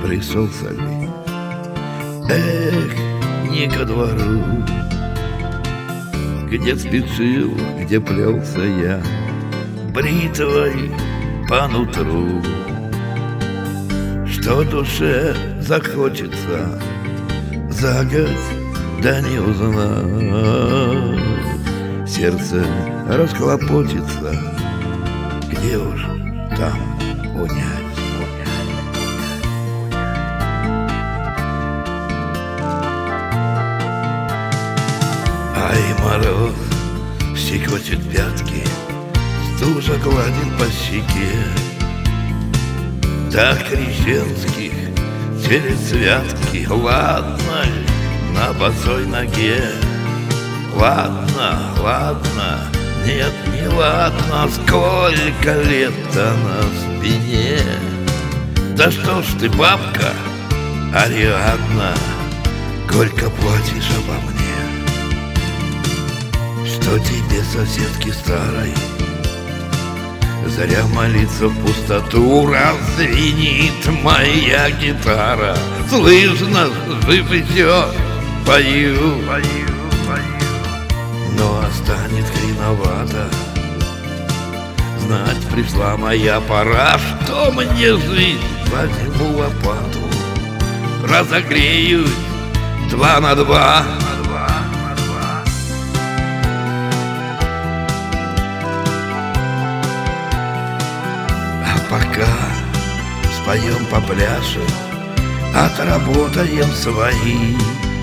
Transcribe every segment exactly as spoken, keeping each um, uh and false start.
присохся ли? Эх, не ко двору, где спешил, где плелся я бритвой по нутру. Что душе захочется загадь, да не узнать. Сердце расхлопочется, где уж там унять. Ай, мороз щекочет пятки, стужа гладит по щеке. Так крещенских через святки, ладно ли на босой ноге? Ладно, ладно, нет, не ладно, сколько лет-то на спине. Да что ж ты, бабка Ариадна, горько плачешь обо мне. Что тебе, соседки старой, заря молиться в пустоту, раззвенит моя гитара. Слышно, жив еще, пою, пою, пою. Но останет хреновато, знать пришла моя пора. Что мне жить, возьму лопату, разогреюсь два на два. Пока споем, попляшем, отработаем свои.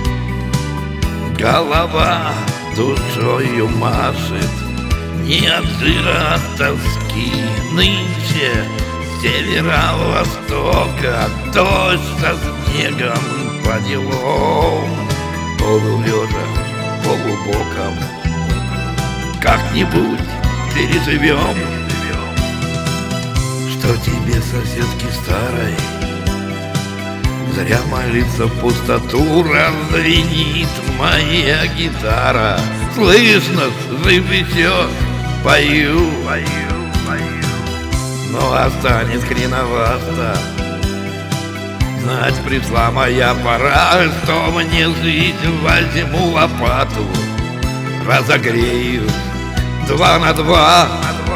Голова душою машет, не от жира, от тоски. Нынче с севера-востока дождь со снегом по делам. Полулежа, полубоком, как-нибудь переживем. Что тебе, соседки старой, зря молиться в пустоту, раззвенит моя гитара. Слышно, жив еще, пою, пою, пою. Но останет хреновато, знать пришла моя пора. Что мне жить, возьму лопату, разогрею два на два.